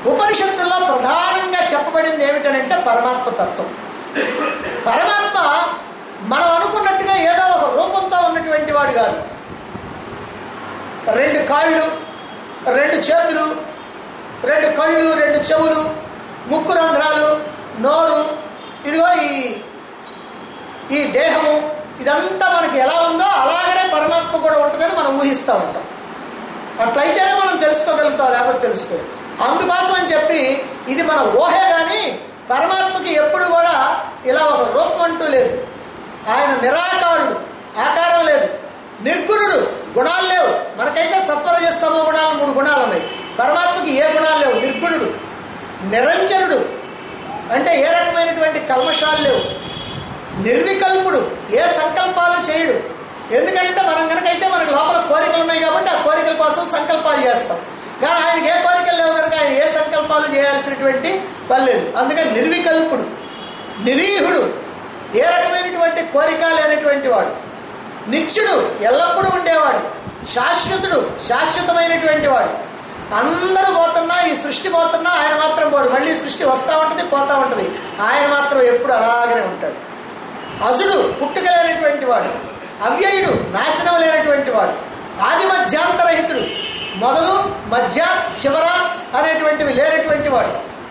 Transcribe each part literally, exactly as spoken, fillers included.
ఉపనిషత్తుల్లో ప్రధానంగా చెప్పబడింది ఏమిటనంటే పరమాత్మ తత్వం. పరమాత్మ మనం అనుకున్నట్టుగా ఏదో ఒక రూపంతో ఉన్నటువంటి వాడు కాదు. రెండు కాళ్ళు, రెండు చేతులు, రెండు కళ్ళు, రెండు చెవులు, ముక్కు రంధ్రాలు, నోరు, ఇదిగో ఈ ఈ దేహము, ఇదంతా మనకి ఎలా ఉందో అలాగనే పరమాత్మ కూడా ఉంటుందని మనం ఊహిస్తూ ఉంటాం. అట్లయితేనే మనం తెలుసుకోగలుగుతాం, లేకపోతే తెలుసుకోలేదు. అందుకోసం అని చెప్పి ఇది మన ఊహే కానీ పరమాత్మకి ఎప్పుడు కూడా ఇలా ఒక రూపం అంటూ లేదు. ఆయన నిరాకారుడు, ఆకారం లేదు. నిర్గుణుడు, గుణాలు లేవు. మనకైతే సత్వరజస్తమో గుణాలు మూడు గుణాలు ఉన్నాయి. పరమాత్మకి ఏ గుణాలు లేవు. నిర్గుణుడు, నిరంజనుడు, అంటే ఏ రకమైనటువంటి కల్మషాలు లేవు. నిర్వికల్పుడు, ఏ సంకల్పాలు చేయడు. ఎందుకంటే మనం కనుకైతే మనకు లోపల కోరికలు ఉన్నాయి కాబట్టి ఆ కోరికల కోసం సంకల్పాలు చేస్తాం. కానీ ఆయనకి ఏ కోరికలు లేవు కనుక ఆయన ఏ సంకల్పాలు చేయాల్సినటువంటి పని లేదు. అందుకని నిర్వికల్పుడు, నిరీహుడు, ఏ రకమైనటువంటి కోరిక లేనటువంటి వాడు. నిత్యుడు, ఎల్లప్పుడూ ఉండేవాడు. శాశ్వతుడు, శాశ్వతమైనటువంటి వాడు. అందరూ పోతున్నా, ఈ సృష్టి పోతున్నా ఆయన మాత్రం పోడు. మళ్ళీ సృష్టి వస్తూ ఉంటుంది, పోతా ఉంటుంది. ఆయన మాత్రం ఎప్పుడు అలాగనే ఉంటాడు. అజుడు, పుట్టుక లేనటువంటి వాడు. అవ్యయుడు, నాశనం లేనటువంటి వాడు. ఆది మధ్యాంతరహితుడు, మొదలు మధ్య చివర అనేటువంటివి లేనటువంటి వాడు.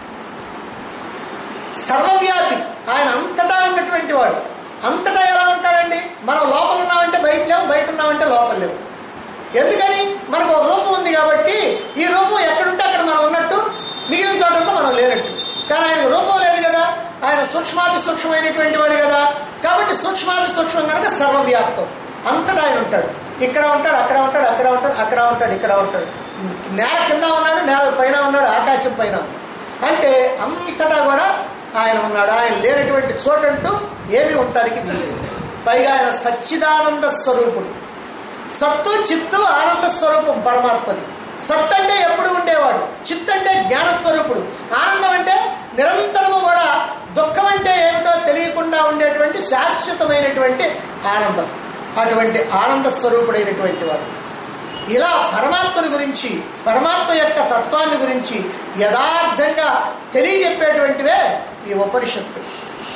సర్వవ్యాపి, ఆయన అంతటా ఉన్నటువంటి వాడు. అంతటా ఎలా ఉంటాడండి? మనం లోపల ఉన్నామంటే బయట లేవు, బయట ఉన్నామంటే లోపల లేవు. ఎందుకని? మనకు ఒక రూపం ఉంది కాబట్టి ఈ రూపం ఎక్కడుంటే అక్కడ మనం ఉన్నట్టు, మిగిలిన చోటంతా మనం లేనట్టు. కానీ ఆయన రూపం లేదు కదా, ఆయన సూక్ష్మాతి సూక్ష్మమైనటువంటి వాడు కదా. కాబట్టి సూక్ష్మాతి సూక్ష్మం కనుక సర్వవ్యాప్తం, అంతటా ఆయన ఉంటాడు. ఇక్కడ ఉంటాడు, అక్కడ ఉంటాడు, అక్కడ ఉంటాడు, అక్కడ ఉంటాడు, ఇక్కడ ఉంటాడు. నేల కింద ఉన్నాడు, నేల పైన ఉన్నాడు, ఆకాశం పైన ఉన్నాడు. అంటే అంతటా కూడా ఆయన ఉన్నాడు. ఆయన లేనటువంటి చోటంటూ ఏమి ఉండటానికి వీలేదు. పైగా ఆయన సచ్చిదానంద స్వరూపుడు. సత్తు చిత్తు ఆనంద స్వరూపం పరమాత్మది. సత్ అంటే ఎప్పుడు ఉండేవాడు, చిత్ అంటే జ్ఞానస్వరూపుడు, ఆనందం అంటే నిరంతరము కూడా దుఃఖం అంటే ఏమిటో తెలియకుండా ఉండేటువంటి శాశ్వతమైనటువంటి ఆనందం. అటువంటి ఆనంద స్వరూపుడైనటువంటి వాడు. ఇలా పరమాత్మని గురించి, పరమాత్మ యొక్క తత్వాన్ని గురించి యథార్థంగా తెలియజెప్పేటువంటివే ఈ ఉపనిషత్తు.